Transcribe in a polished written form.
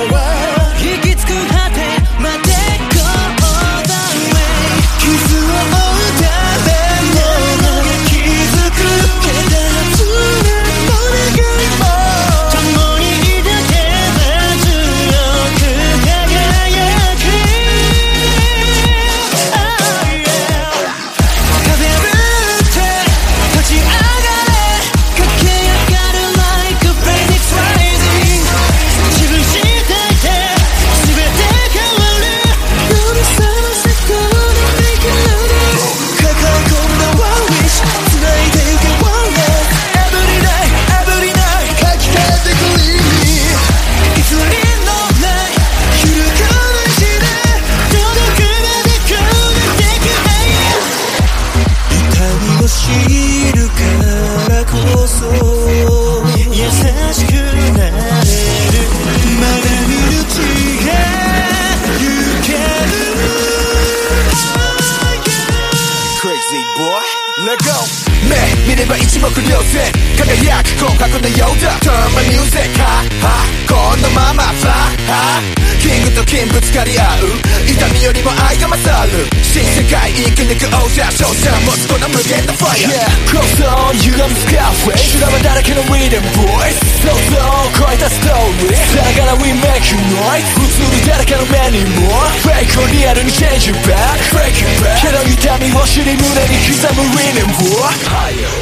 行き着く果てまで Go all the way 傷を負うためも気づくけたはずの願いも共に抱けば強く輝く、風ぶって立ち上がれ駆け上がる Like a phoenix rising 自分次第で全て変わる呼び覚ませ Gonna make it loading 抱え込んだ One wish 繋いでゆけ One love Every day every night 書き換えてく意味偽りのない揺るがないしで届くまで込めてく痛みを知るからこそ優しくなれるまだ見ぬ血が行ける Crazy boy, let go 目見れば一目瞭然輝く紅白のようだ Turn my music high high このまま fly high キングと金ぶつかり合う痛みよりも愛が勝る新世界生き抜く王者勝者持つこの無限の fire Yeah, close on, you got me scarface 修羅場だらけの rhythm voice 想像を超えたストーリーだから we make you noise 普通に誰かの目にも Fake をリアルに change it back Break it back けど痛みを知り胸に刻む rhythm boy Higher